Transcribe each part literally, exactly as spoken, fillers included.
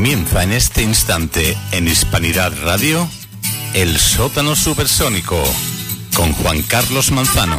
Comienza en este instante en Hispanidad Radio, El Sótano Supersónico, con Juan Carlos Manzano.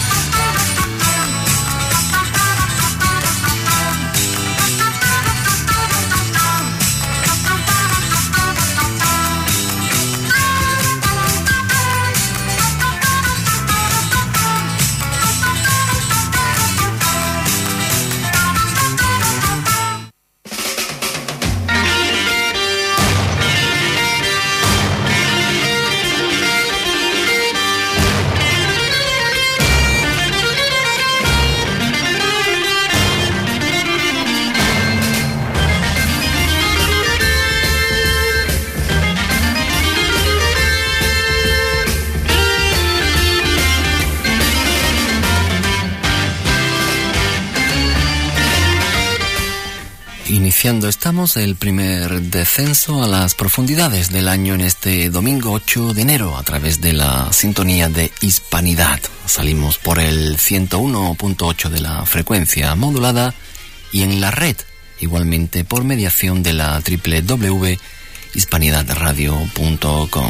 Estamos el primer descenso a las profundidades del año en este domingo ocho de enero a través de la sintonía de Hispanidad. Salimos por el ciento uno punto ocho de la frecuencia modulada y en la red, igualmente por mediación de la doble u doble u doble u punto hispanidad radio punto com.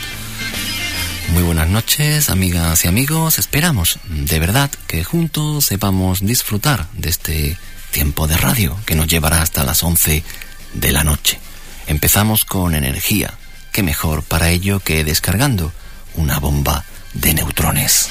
Muy buenas noches, amigas y amigos. Esperamos de verdad que juntos sepamos disfrutar de este tiempo de radio que nos llevará hasta las once de la noche. Empezamos con energía. Qué mejor para ello que descargando una bomba de neutrones.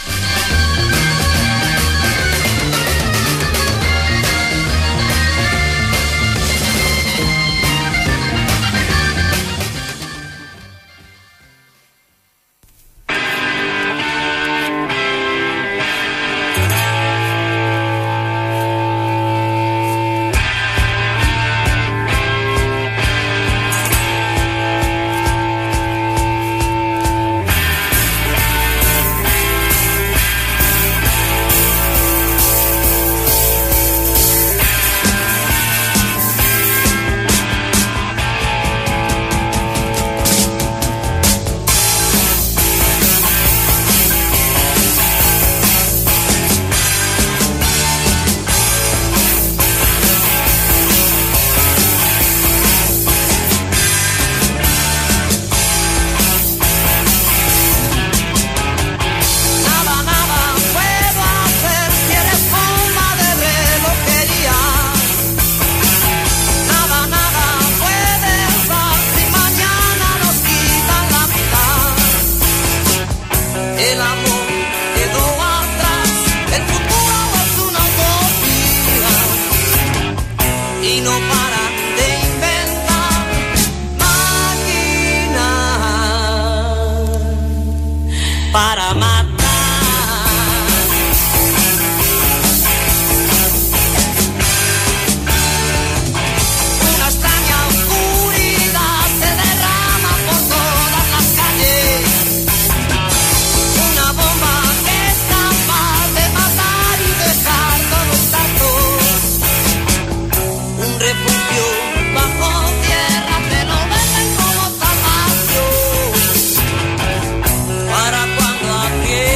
Para cuando aquí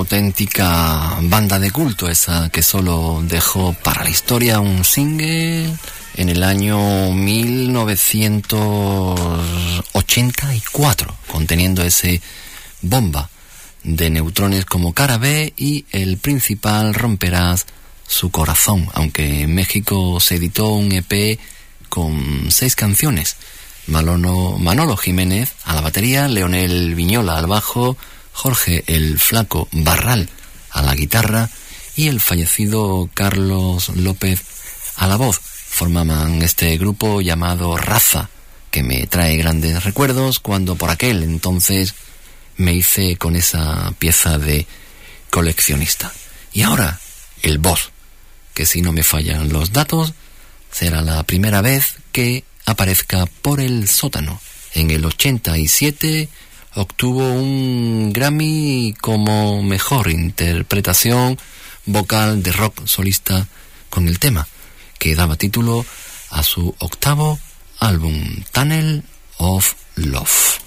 auténtica banda de culto, esa que solo dejó para la historia un single en el año mil novecientos ochenta y cuatro, conteniendo ese Bomba de Neutrones como cara B y el principal Romperás su corazón, aunque en México se editó un E P con seis canciones. Manolo, Manolo Jiménez a la batería, Leonel Viñola al bajo, Jorge el Flaco Barral a la guitarra y el fallecido Carlos López a la voz. Formaban este grupo llamado Raza, que me trae grandes recuerdos cuando por aquel entonces me hice con esa pieza de coleccionista. Y ahora, el Boss, que si no me fallan los datos, será la primera vez que aparezca por el sótano. En el ochenta y siete obtuvo un Grammy como mejor interpretación vocal de rock solista con el tema que daba título a su octavo álbum, Tunnel of Love.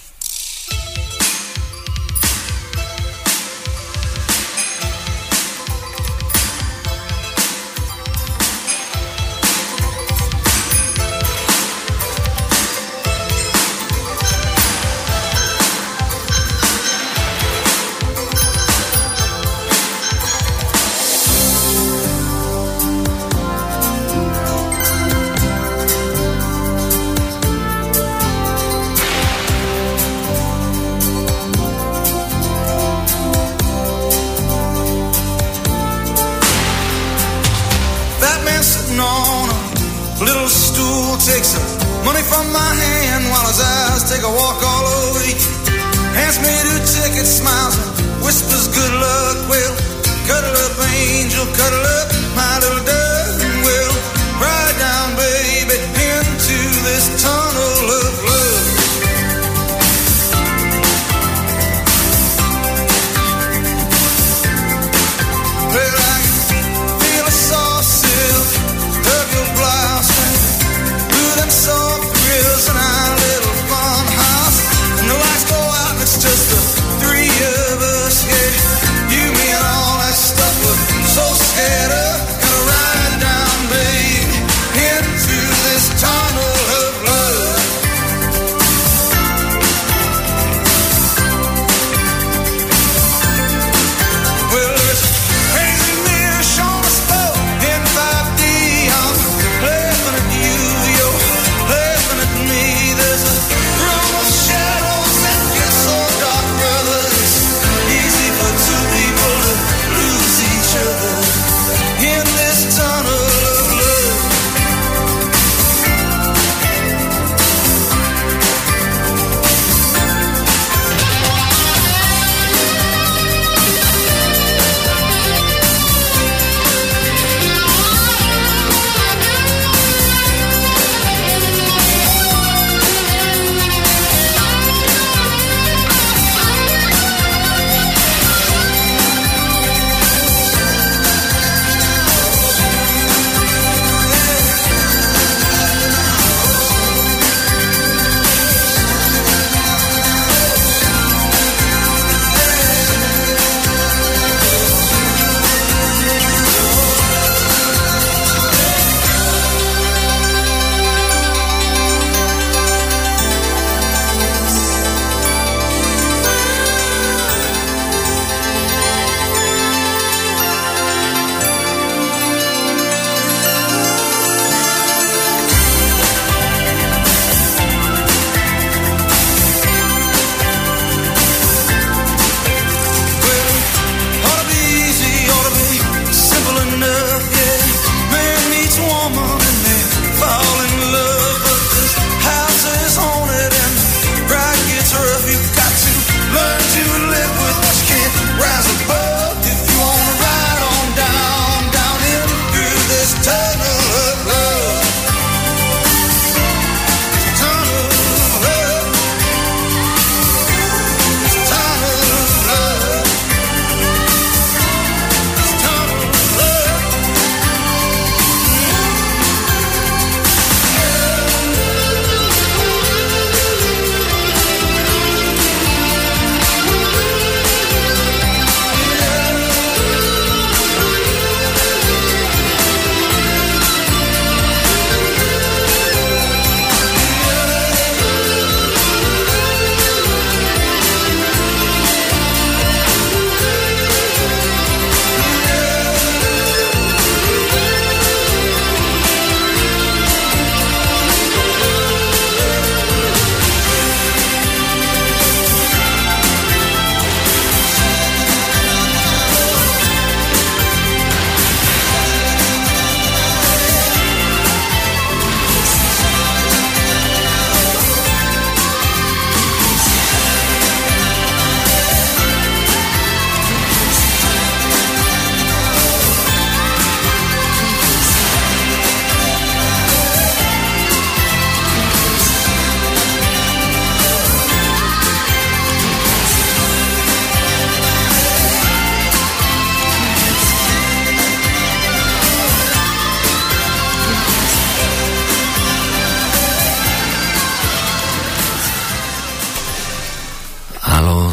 Takes some money from my hand while his eyes take a walk all over you. Hands me two tickets, smiles and whispers good luck. Well, cuddle up, angel, cuddle up, my little dove, and we'll ride down, baby, into this tunnel of love. Well, I can feel a soft silk of your blouse, them soft grills in our little farmhouse, and the lights go out and it's just the three of us, yeah. You, me, and all that stuff we're so scared of. Gotta ride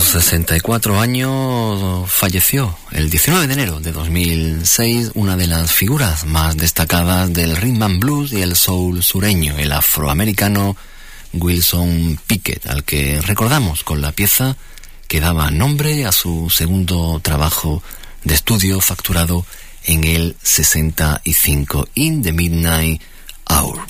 sesenta y cuatro años falleció el diecinueve de enero de dos mil seis una de las figuras más destacadas del rhythm and blues y el soul sureño, el afroamericano Wilson Pickett, al que recordamos con la pieza que daba nombre a su segundo trabajo de estudio facturado en el sesenta y cinco, In the Midnight Hour.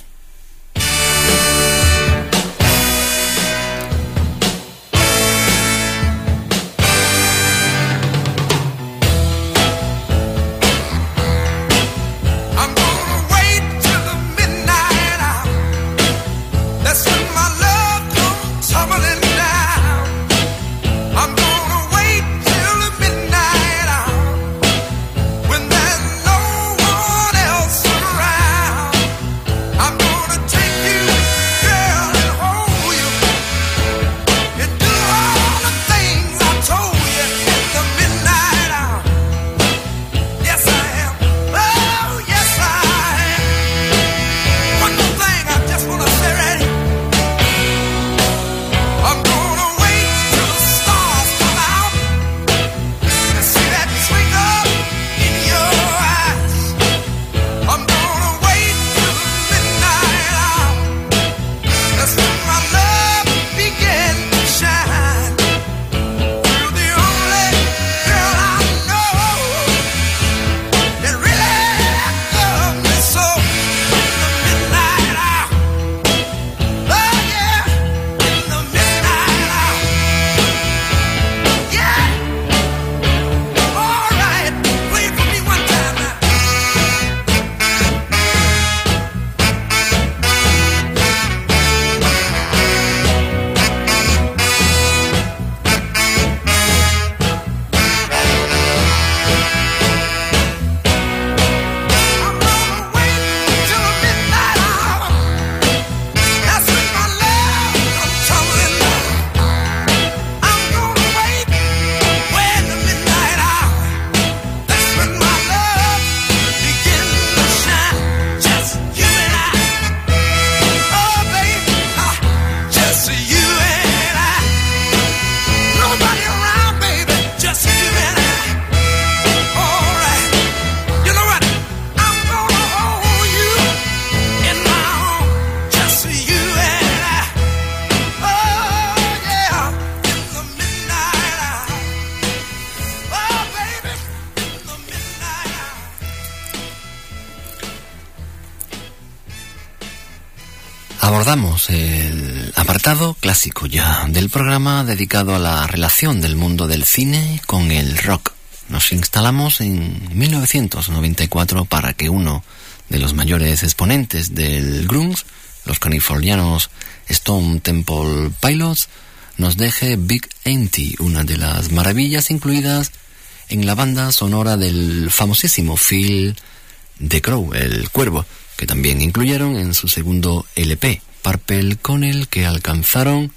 Abordamos el apartado clásico ya del programa dedicado a la relación del mundo del cine con el rock. Nos instalamos en mil novecientos noventa y cuatro para que uno de los mayores exponentes del grunge, los californianos Stone Temple Pilots, nos deje Big Empty, una de las maravillas incluidas en la banda sonora del famosísimo film The Crow, El Cuervo, que también incluyeron en su segundo L P, Purple, con el que alcanzaron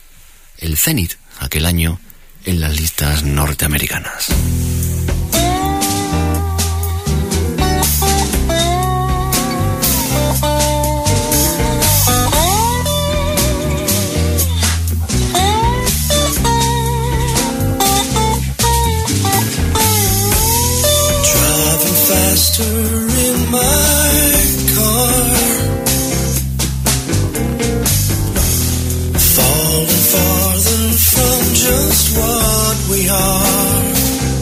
el cenit aquel año en las listas norteamericanas. Driving faster in my car, falling farther from just what we are.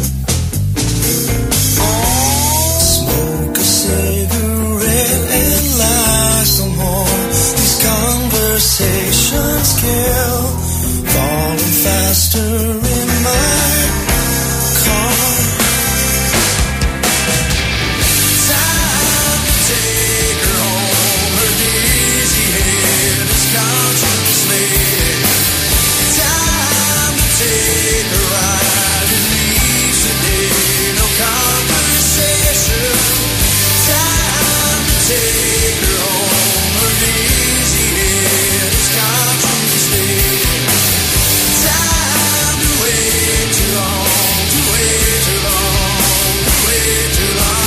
Smoke a cigarette and lie some more. These conversations kill. Falling faster in my car. Time to take her home. Her dizzy head is consciously. Time to take a ride and leave today. No conversation. Time to take her home. Her dizzy head is consciously. Time to wait too long, to wait too long, to wait too long.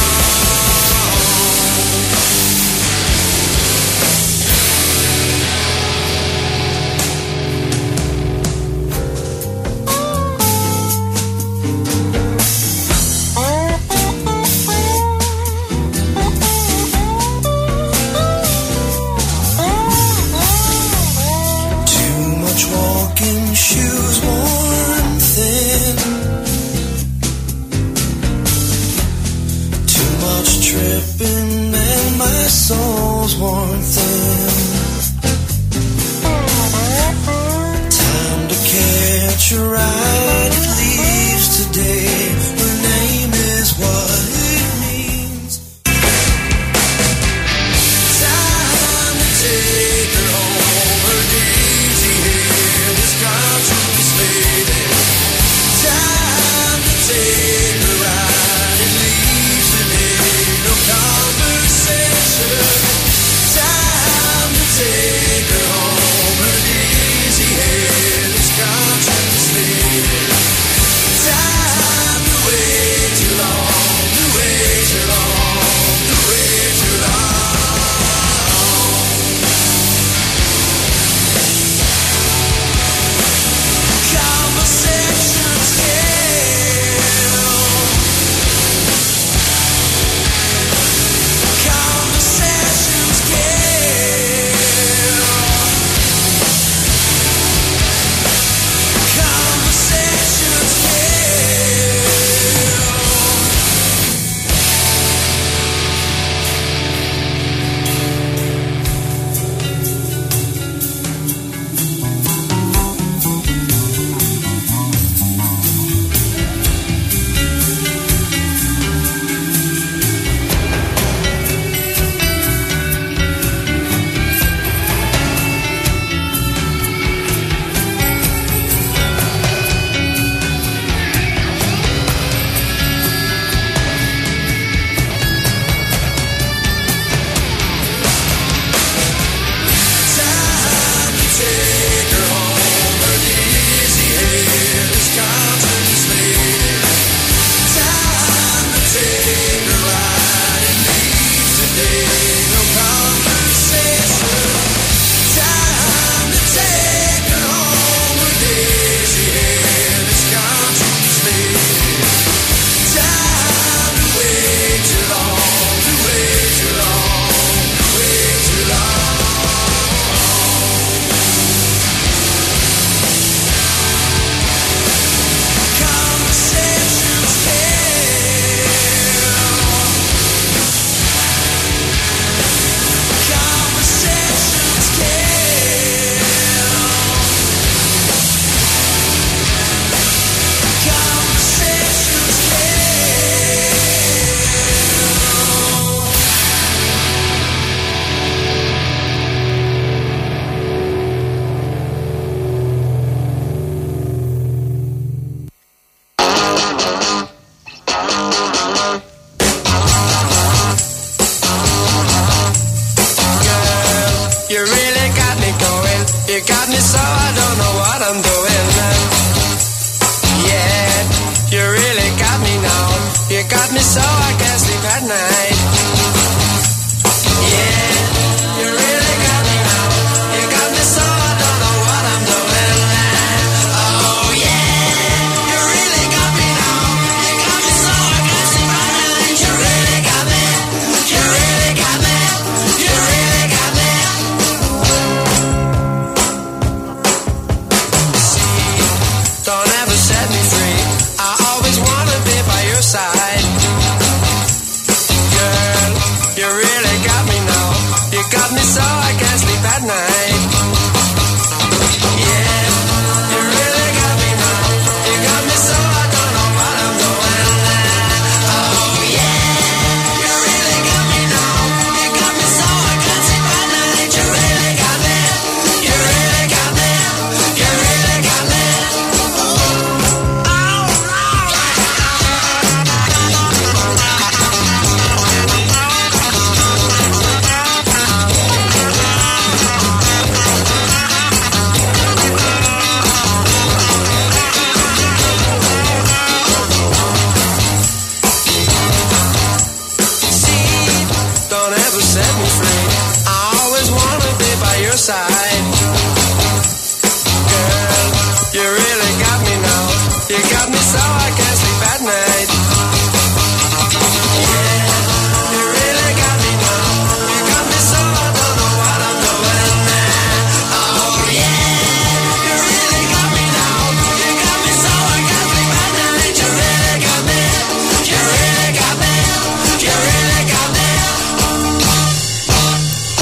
knows one thing. Time to catch a ride, it leaves today. Her name is what it means. Time to take her home, her daisy hair, this conscience faded. Time to take her ride, it leaves today. No conversation. Time to take her home, her daisy hair, this conscience faded. Time to wait too long, to wait too long, to wait too long. Conversations kill. Conversations kill. Conversations kill. Time to take her home, her daisy hair, this conscience faded. Time to take her ride and leave today. No conversation. Time to take her home, her daisy hair, this conscience faded. Time to wait too long, to wait too long, to wait too long. Conversations kill. Conversations kill. Conversations You really got me going. You got me so I don't know what I'm doing. Yeah, you really got me now. You got me so I can't sleep at night. Yeah, you really got me now. You got me so I don't know what I'm doing. Oh yeah, you really got me now. You got me so I can't sleep at night. You really got me. You really got me. You really got me. Don't ever set me free. I always wanna be by your side. Girl, you really got me now. You got me so I can't sleep at night. Yeah, you really got me now. You got me so I don't know what I'm doing. Oh yeah, you really got me now. You got me so I can't sleep at night. You really got me. You really got me. You really got me. Don't ever set me free. I always wanna be by your side. Girl, you really got me now. You got me so I can't sleep at night. Yeah, you really got me now. You got me so I don't know what I'm doing. Oh yeah, you really got me now. You got me so I can't sleep at night. You really got me. You really got me. You really got me.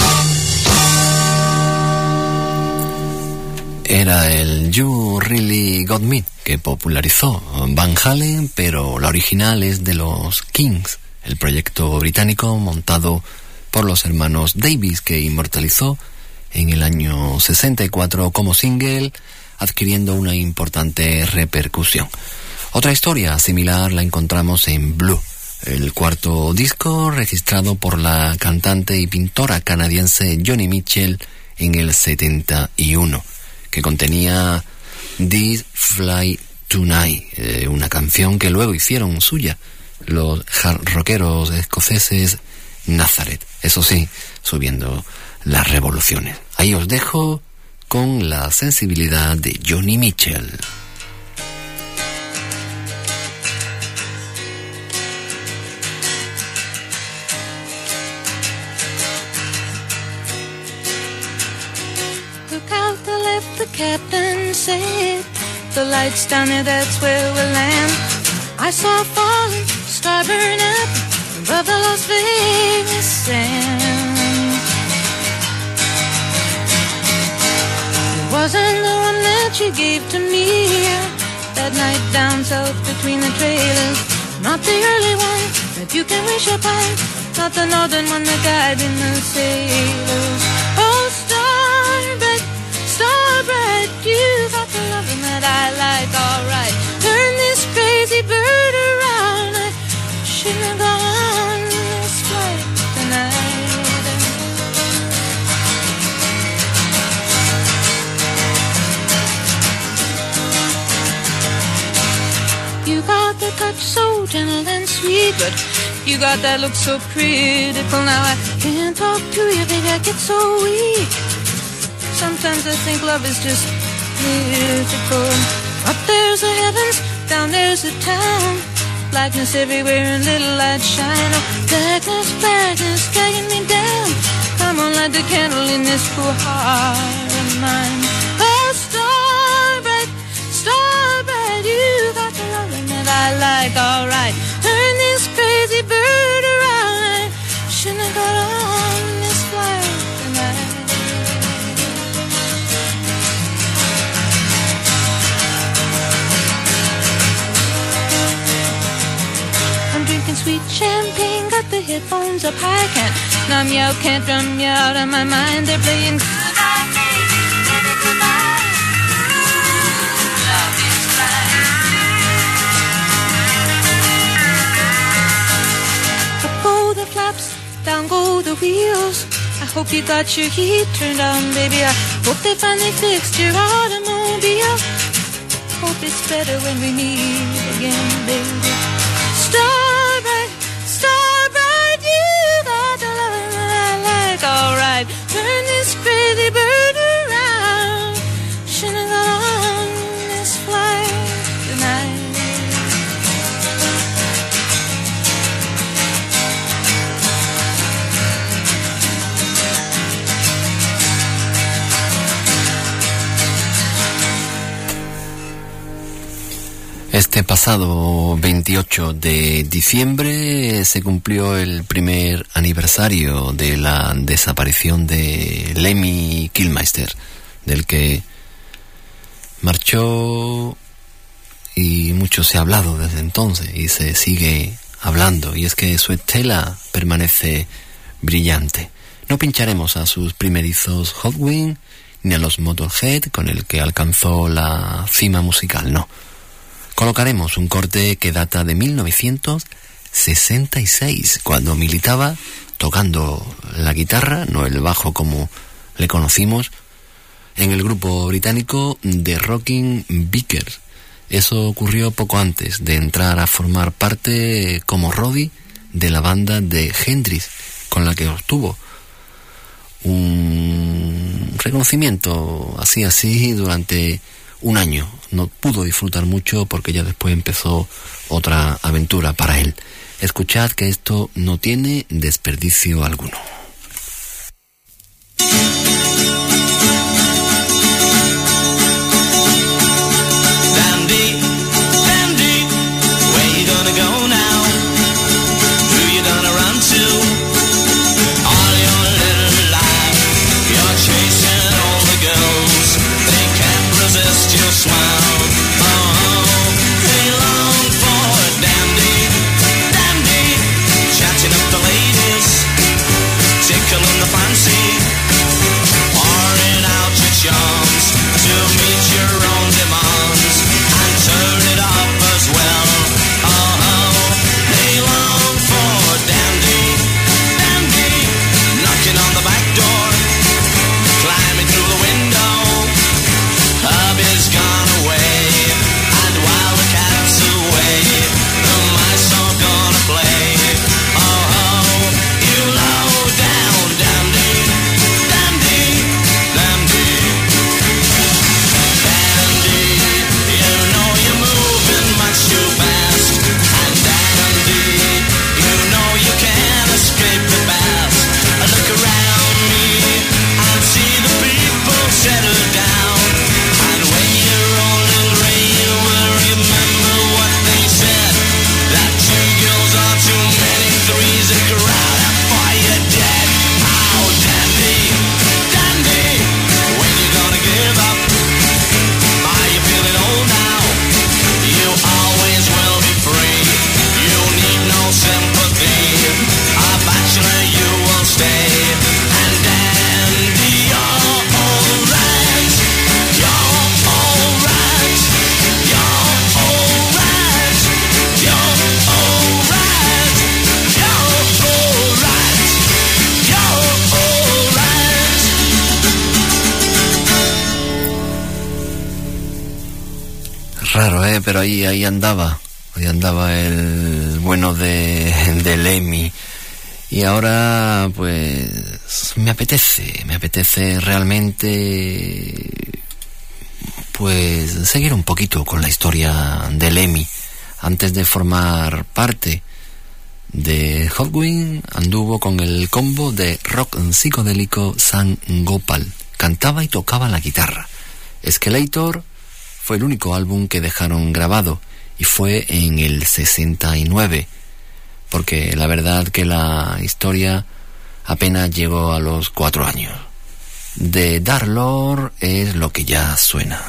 Era el You Really Got Me que popularizó Van Halen, pero la original es de los Kings, el proyecto británico montado por los hermanos Davis, que inmortalizó en el año sesenta y cuatro como single, adquiriendo una importante repercusión. Otra historia similar la encontramos en Blue, el cuarto disco registrado por la cantante y pintora canadiense Joni Mitchell en el setenta y uno, que contenía This Fly Tonight, eh, una canción que luego hicieron suya los hard rockeros escoceses Nazareth, eso sí, subiendo las revoluciones. Ahí os dejo con la sensibilidad de Joni Mitchell. Look out the left, the captain said, the lights down there, that's where we'll land. I saw falling, star burn up above the Las Vegas sand. It wasn't the one that you gave to me that night down south between the trailers. Not the early one that you can wish upon, not the northern one that died in the sailors. Oh, starbright, starbright, you got the loving that I like, alright. Turn this crazy bird around, I shouldn't have gone on this flight tonight. You got the touch so gentle and sweet, but you got that look so critical. Now I can't talk to you, baby, I get so weak. Sometimes I think love is just mythical. Up there's the heavens, down there's the town. Blackness everywhere and little light shine. Oh, darkness, blackness, dragging me down. Come on, light the candle in this cool heart of mine. Oh, starbright, starbright, you got the loving that I like, alright. Turn this crazy bird around, I shouldn't have got on this flight tonight. I'm drinking sweet champagne, got the headphones up high, can't numb you out, can't drum you out of my mind. They're playing goodnight, baby, baby, goodnight. Love is blind. Up go the flaps, down go the wheels. I hope you got your heat turned on, baby. I hope they finally fixed your automobile. Hope it's better when we meet again, baby. Starbright, starbright, you got the loving that I like, alright. Turn this crazy bird around, shouldn't have got on this flight tonight. Este pasado veintiocho de diciembre se cumplió el primer aniversario de la desaparición de Lemmy Kilmister, del que marchó y mucho se ha hablado desde entonces y se sigue hablando, y es que su estela permanece brillante. No pincharemos a sus primerizos Hot Wing ni a los Motorhead, con el que alcanzó la cima musical, no. Colocaremos un corte que data de mil novecientos sesenta y seis, cuando militaba tocando la guitarra, no el bajo como le conocimos, en el grupo británico The Rocking Vickers. Eso ocurrió poco antes de entrar a formar parte como roadie de la banda de Hendrix, con la que obtuvo un reconocimiento así así durante un año. No pudo disfrutar mucho porque ya después empezó otra aventura para él. Escuchad que esto no tiene desperdicio alguno. Dandy, Dandy, where you gonna go now? Who you gonna run to? All your little life, you're chasing all the girls. They can't raro, ¿eh? Pero ahí, ahí andaba. Ahí andaba el bueno de, de Lemmy. Y ahora, pues, me apetece, me apetece realmente, pues, seguir un poquito con la historia de Lemmy. Antes de formar parte de Hawkwind, anduvo con el combo de rock psicodélico San Gopal. Cantaba y tocaba la guitarra. Escalator fue el único álbum que dejaron grabado y fue en el sesenta y nueve, porque la verdad que la historia apenas llegó a los cuatro años. De Dark Lord es lo que ya suena.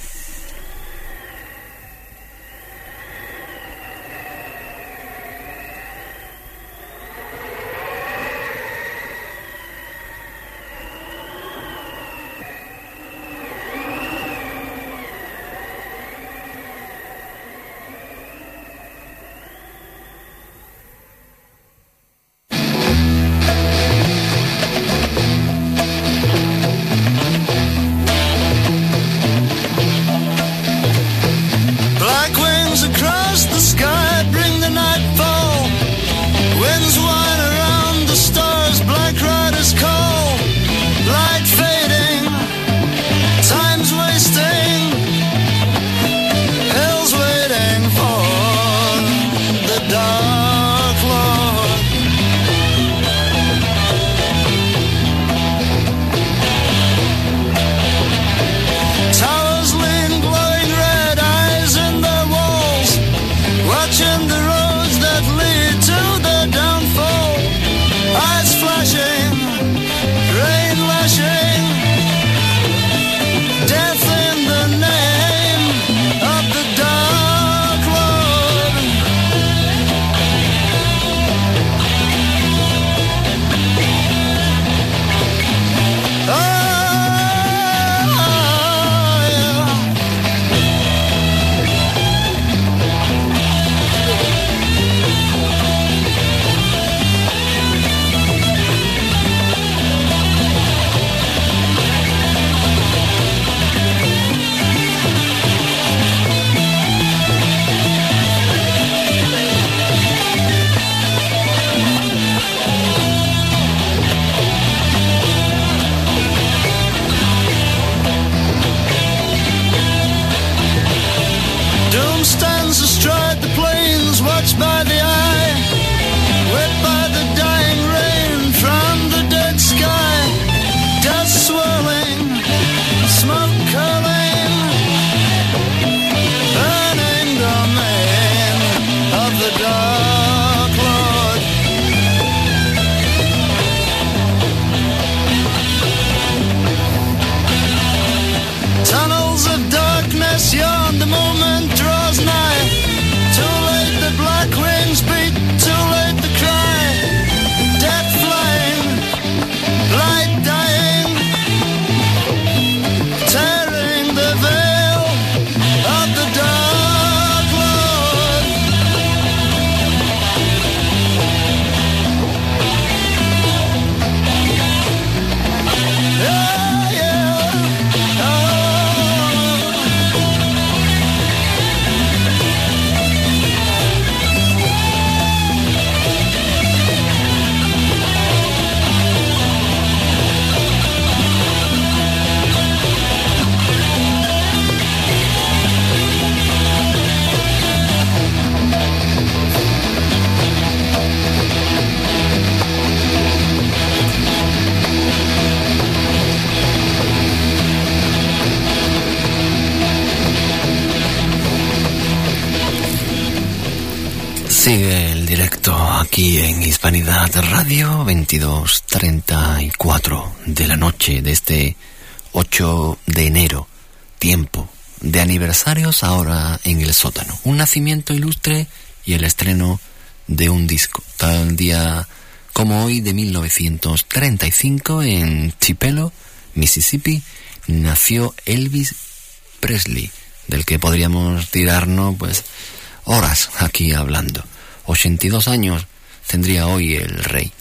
Sigue el directo aquí en Hispanidad Radio, veintidós treinta y cuatro de la noche de este ocho de enero. Tiempo de aniversarios ahora en el sótano. Un nacimiento ilustre y el estreno de un disco. Tal día como hoy de mil novecientos treinta y cinco en Tupelo, Mississippi, nació Elvis Presley, del que podríamos tirarnos pues horas aquí hablando. ochenta y dos años tendría hoy el rey.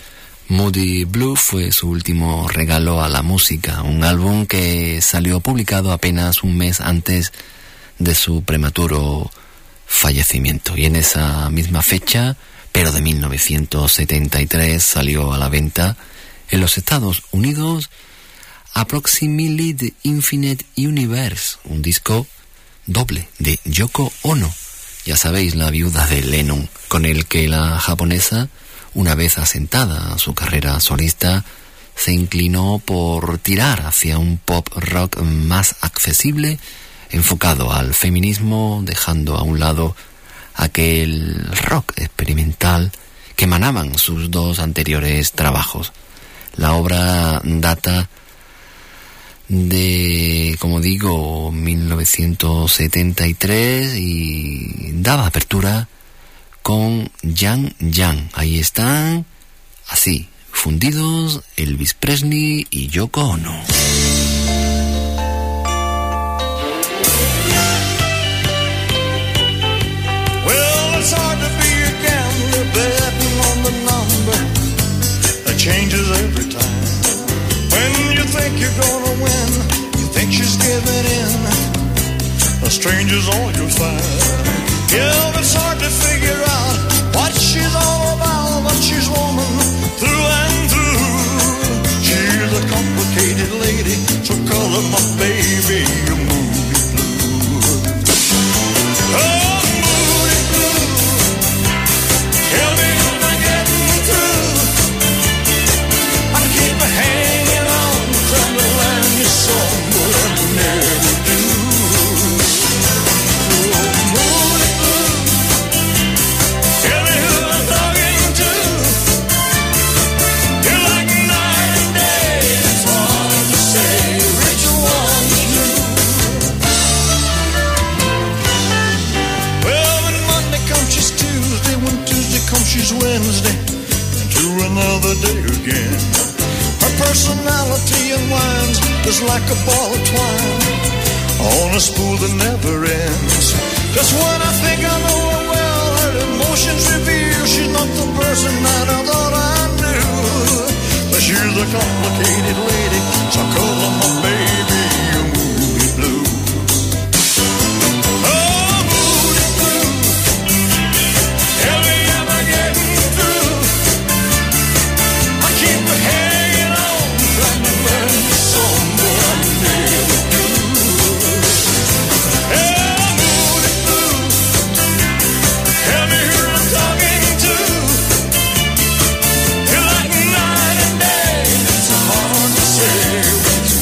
Moody Blue fue su último regalo a la música, un álbum que salió publicado apenas un mes antes de su prematuro fallecimiento. Y en esa misma fecha, pero de mil novecientos setenta y tres, salió a la venta en los Estados Unidos Approximately the Infinite Universe, un disco doble de Yoko Ono, ya sabéis, la viuda de Lennon, con el que la japonesa, una vez asentada su carrera solista, se inclinó por tirar hacia un pop rock más accesible, enfocado al feminismo, dejando a un lado aquel rock experimental que emanaban sus dos anteriores trabajos. La obra data de, como digo, mil novecientos setenta y tres y daba apertura con Yang Yang. Ahí están, así, fundidos Elvis Presley y Yoko Ono. Well, it's hard to be a gambler betting on the number that changes every time. When you think you're gonna win, you think she's giving in. A stranger's all you'll find. Yeah, it's hard to figure out what she's all about, but she's woman through and through. She's a complicated lady, so call her my baby, a moody blue. Oh, moody blue, tell me am I getting through? I keep hanging on, trying to learn your song, but I never do. Oh, moody blue, tell me who I'm talking to. You're like night and day, it's hard to say which one's true. Well, when Monday comes, she's Tuesday. When Tuesday comes, she's Wednesday. And to another day again. Her personality unwinds just like a ball of twine on a spool that never ends. Just when I think I know her well, her emotions reveal she's not the person that I thought I knew. But she's a complicated lady, so I call her my baby, a moody blue. Oh, moody blue, tell me am I getting through? I keep hanging on, trying to learn the song, but I never do. Oh, moody blue, tell me who I'm talking to. You're like night and day, it's hard to say which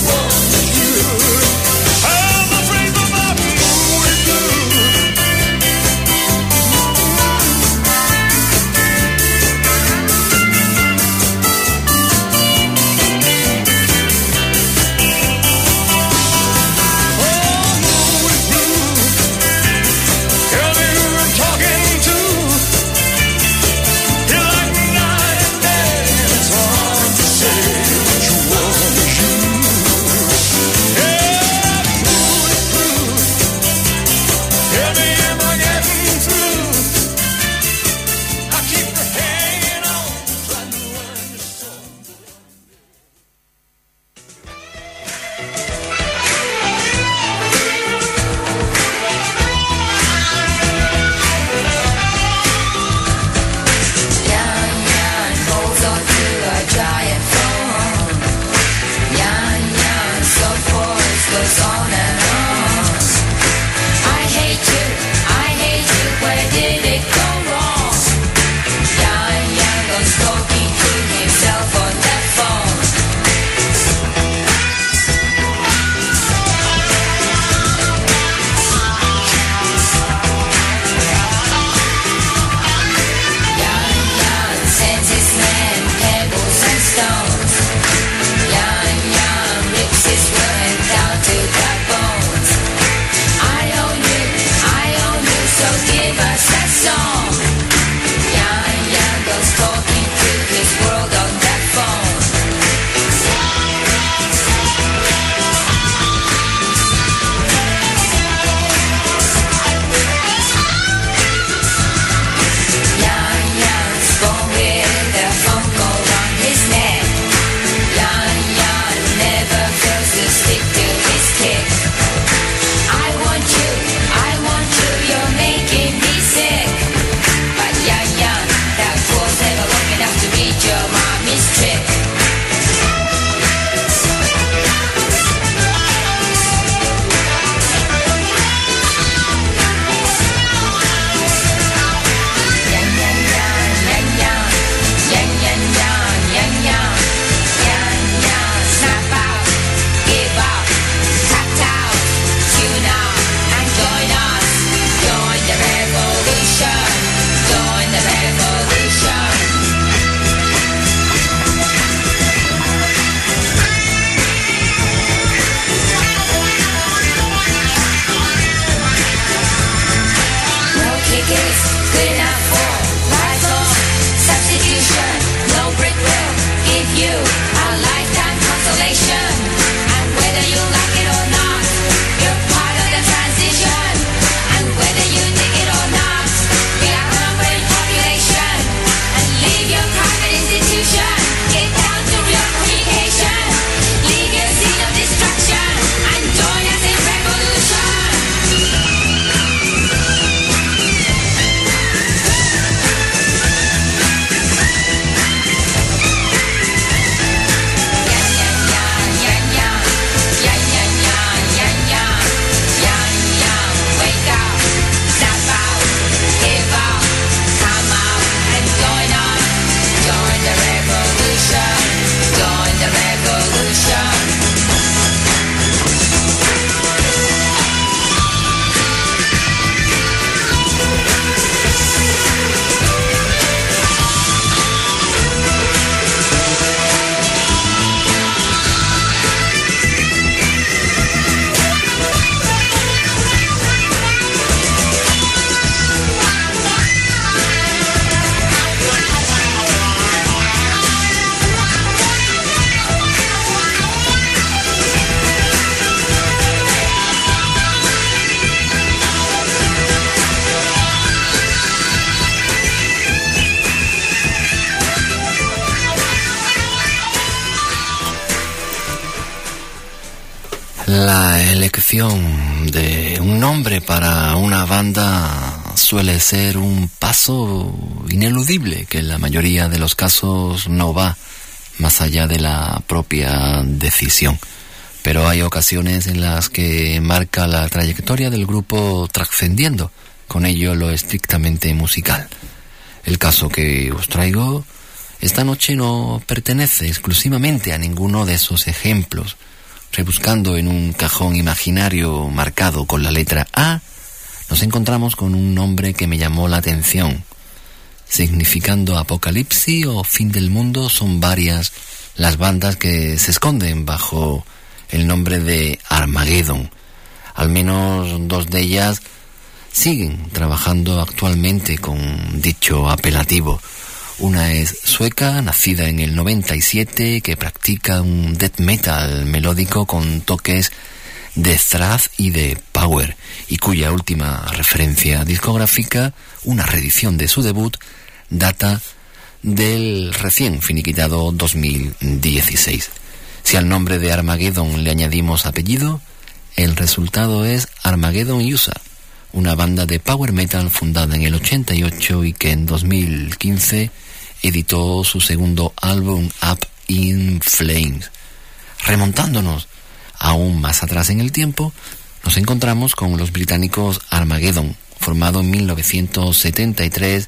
La elección de un nombre para una banda suele ser un paso ineludible que en la mayoría de los casos no va más allá de la propia decisión. Pero hay ocasiones en las que marca la trayectoria del grupo trascendiendo con ello lo estrictamente musical. El caso que os traigo esta noche no pertenece exclusivamente a ninguno de esos ejemplos. Rebuscando en un cajón imaginario marcado con la letra A, nos encontramos con un nombre que me llamó la atención. Significando apocalipsis o fin del mundo, son varias las bandas que se esconden bajo el nombre de Armageddon. Al menos dos de ellas siguen trabajando actualmente con dicho apelativo. Una es sueca, nacida en el noventa y siete, que practica un death metal melódico con toques de thrash y de power, y cuya última referencia discográfica, una reedición de su debut, data del recién finiquitado dos mil dieciséis. Si al nombre de Armageddon le añadimos apellido, el resultado es Armageddon U S A, una banda de power metal fundada en el ochenta y ocho y que en dos mil quince editó su segundo álbum Up in Flames. Remontándonos aún más atrás en el tiempo, nos encontramos con los británicos Armageddon, formado en mil novecientos setenta y tres,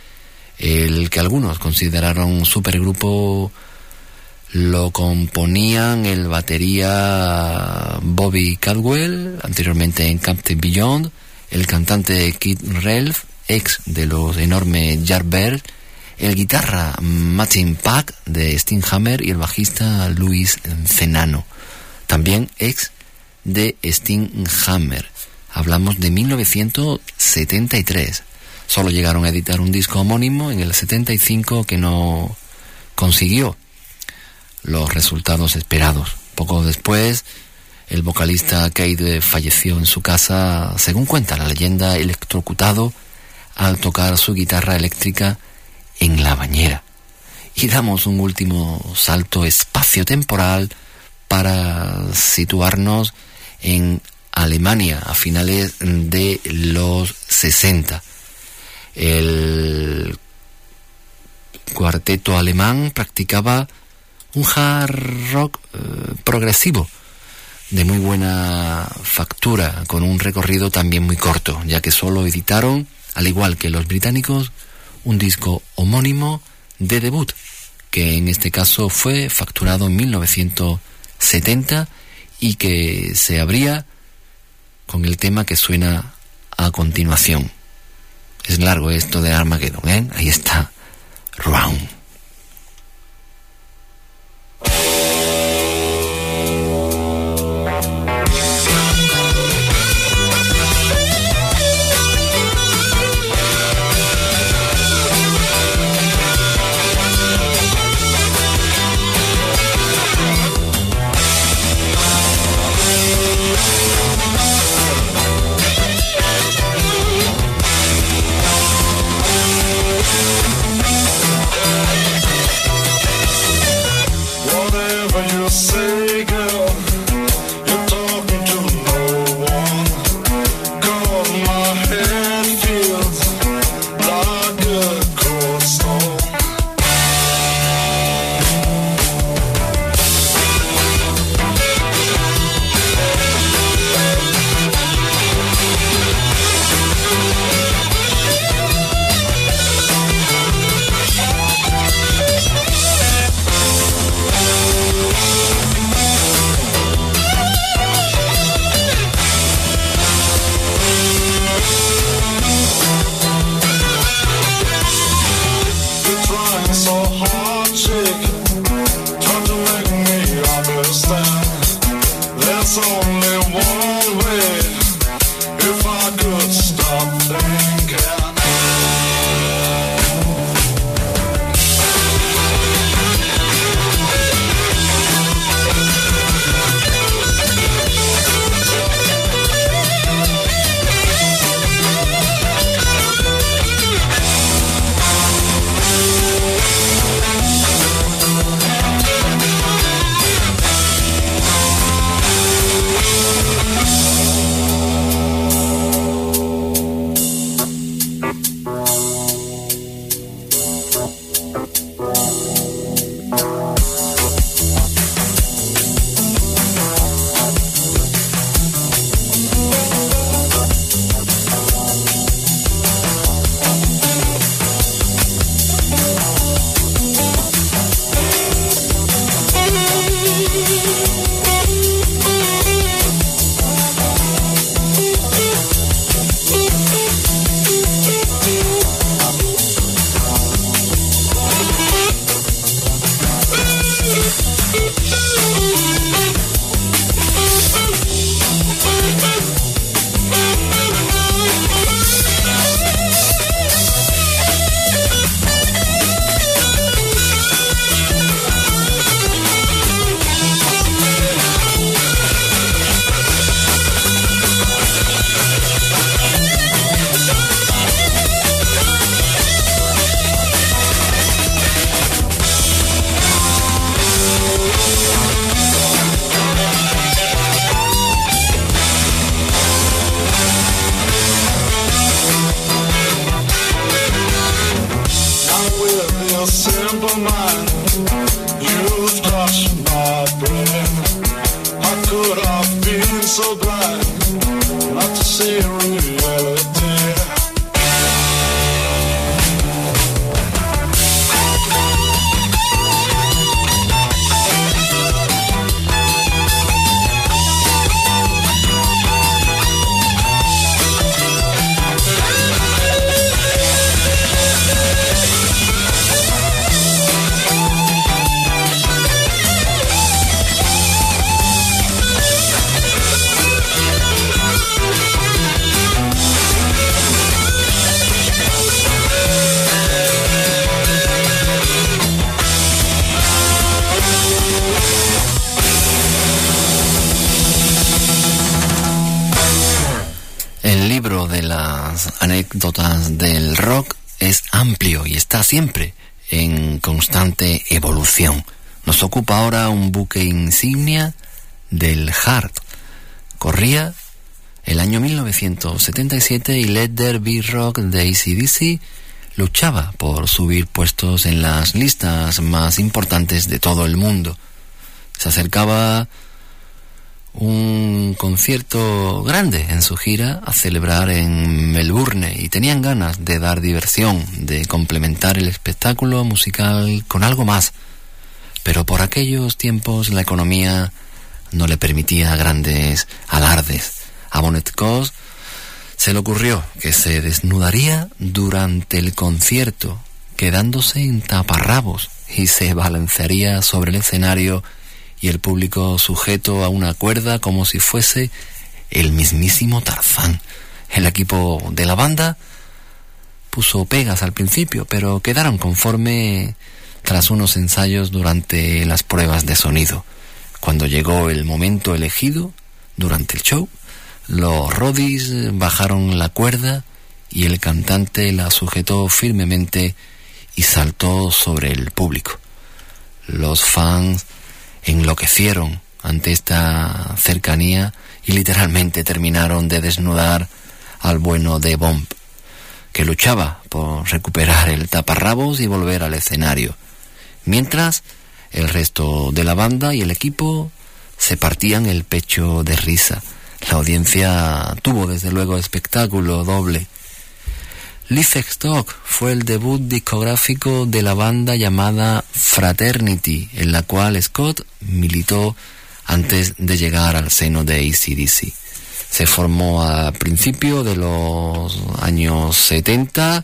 el que algunos consideraron supergrupo. Lo componían el batería Bobby Caldwell, anteriormente en Captain Beyond, el cantante Kid Relf, ex de los enormes Yardbirds, el guitarra Martin Pack de Stinghammer y el bajista Luis Cenano, también ex de Stinghammer. Hablamos de mil novecientos setenta y tres. Solo llegaron a editar un disco homónimo en el setenta y cinco que no consiguió los resultados esperados. Poco después, el vocalista Cade falleció en su casa, según cuenta la leyenda, electrocutado al tocar su guitarra eléctrica en la bañera. Y damos un último salto espacio-temporal para situarnos en Alemania a finales de los sesenta. El cuarteto alemán practicaba un hard rock eh, progresivo de muy buena factura, con un recorrido también muy corto, ya que solo editaron, al igual que los británicos, un disco homónimo de debut, que en este caso fue facturado en mil novecientos setenta y que se abría con el tema que suena a continuación. Es largo esto de Armageddon, ¿eh? Ahí está, Round. We'll be right back. Anécdotas del rock es amplio y está siempre en constante evolución. Nos ocupa ahora un buque insignia del hard. Corría el año mil novecientos setenta y siete y Let There Be Rock de A C D C luchaba por subir puestos en las listas más importantes de todo el mundo. Se acercaba un concierto grande en su gira a celebrar en Melbourne y tenían ganas de dar diversión, de complementar el espectáculo musical con algo más, pero por aquellos tiempos la economía no le permitía grandes alardes. A Bonnet Cox se le ocurrió que se desnudaría durante el concierto, quedándose en taparrabos, y se balancearía sobre el escenario y el público sujeto a una cuerda como si fuese el mismísimo Tarzán. El equipo de la banda puso pegas al principio, pero quedaron conforme tras unos ensayos durante las pruebas de sonido. Cuando llegó el momento elegido, durante el show, los roadies bajaron la cuerda y el cantante la sujetó firmemente y saltó sobre el público. Los fans enloquecieron ante esta cercanía y literalmente terminaron de desnudar al bueno de Bomb, que luchaba por recuperar el taparrabos y volver al escenario, mientras el resto de la banda y el equipo se partían el pecho de risa. La audiencia tuvo desde luego espectáculo doble. Livestock fue el debut discográfico de la banda llamada Fraternity, en la cual Scott militó antes de llegar al seno de A C D C. Se formó a principios de los años setenta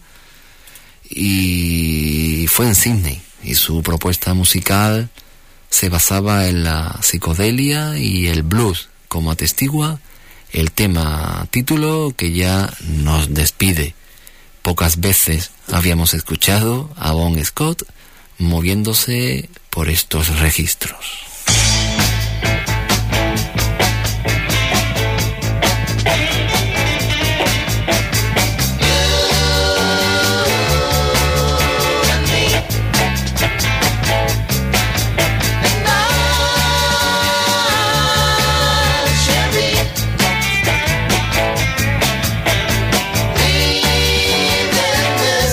y fue en Sydney, y su propuesta musical se basaba en la psicodelia y el blues, como atestigua el tema título que ya nos despide. Pocas veces habíamos escuchado a Bon Scott moviéndose por estos registros.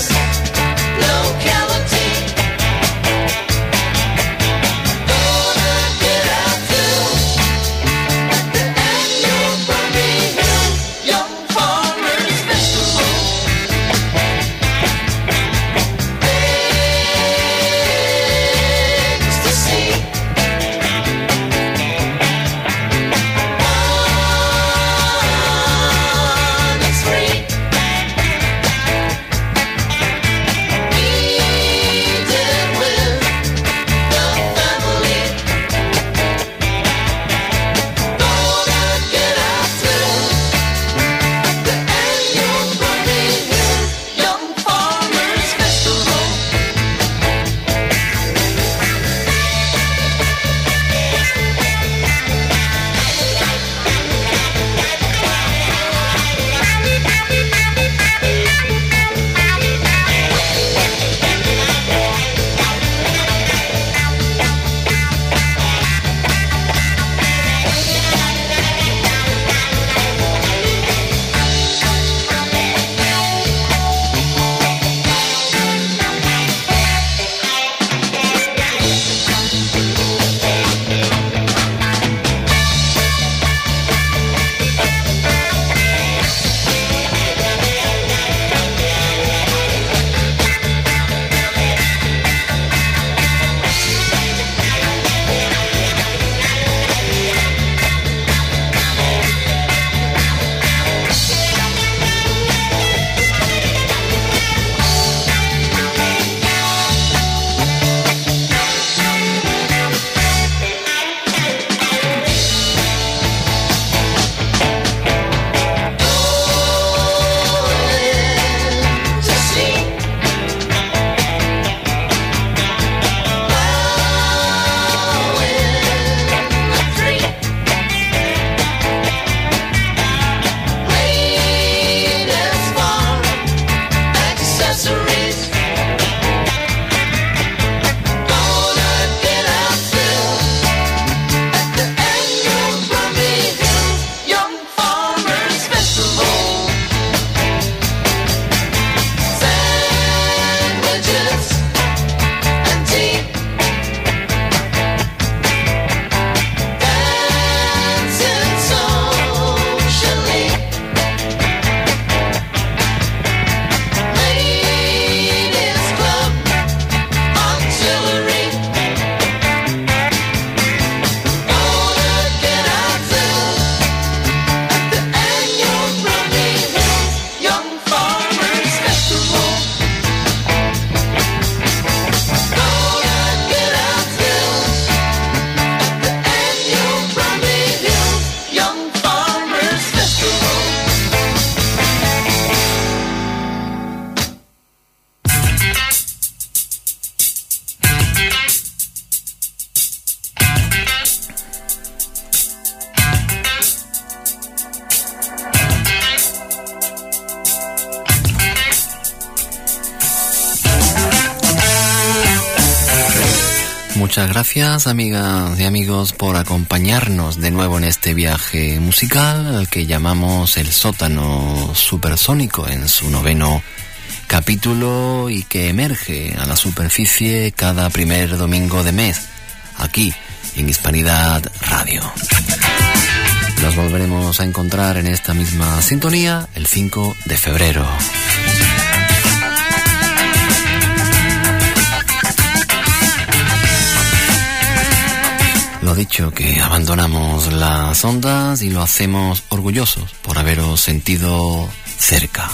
Locality, muchas gracias, amigas y amigos, por acompañarnos de nuevo en este viaje musical al que llamamos El Sótano Supersónico en su noveno capítulo y que emerge a la superficie cada primer domingo de mes, aquí en Hispanidad Radio. Nos volveremos a encontrar en esta misma sintonía el cinco de febrero. Lo dicho, que abandonamos las ondas y lo hacemos orgullosos por haberos sentido cerca.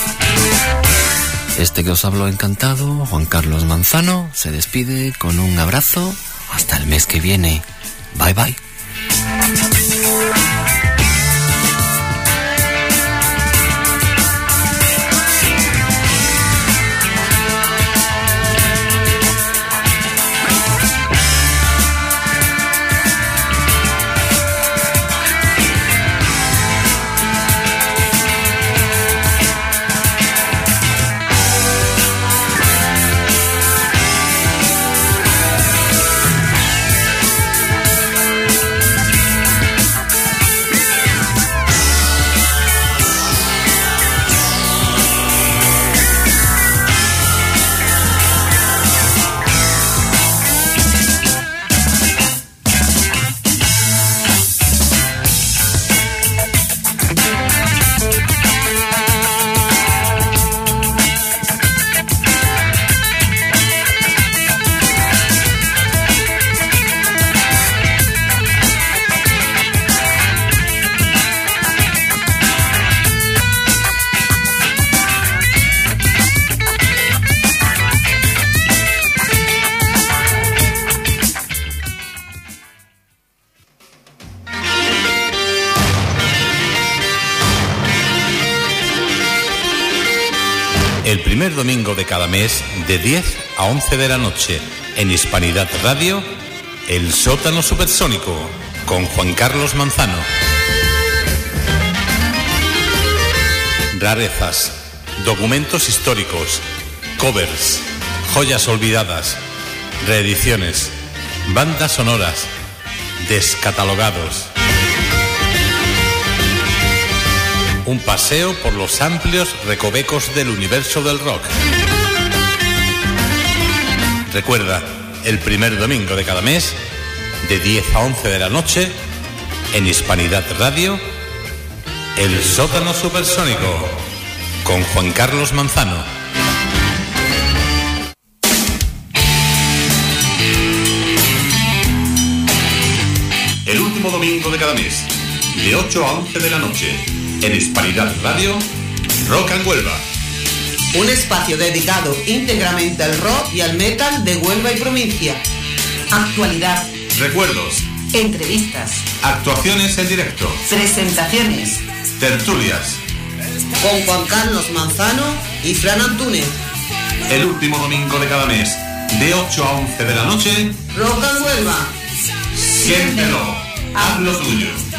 Este que os hablo encantado, Juan Carlos Manzano, se despide con un abrazo hasta el mes que viene. Bye bye. El primer domingo de cada mes, de diez a once de la noche, en Hispanidad Radio, El Sótano Supersónico, con Juan Carlos Manzano. Rarezas, documentos históricos, covers, joyas olvidadas, reediciones, bandas sonoras, descatalogados. Un paseo por los amplios recovecos del universo del rock. Recuerda, el primer domingo de cada mes, de diez a once de la noche, en Hispanidad Radio, El Sótano Supersónico, con Juan Carlos Manzano. El último domingo de cada mes, de ocho a once de la noche, en Hispanidad Radio, Rock and Huelva. Un espacio dedicado íntegramente al rock y al metal de Huelva y provincia. Actualidad. Recuerdos. Entrevistas. Actuaciones en directo. Presentaciones. Tertulias. Con Juan Carlos Manzano y Fran Antúnez. El último domingo de cada mes, de ocho a once de la noche, Rock and Huelva. Siéntelo, haz lo tuyo.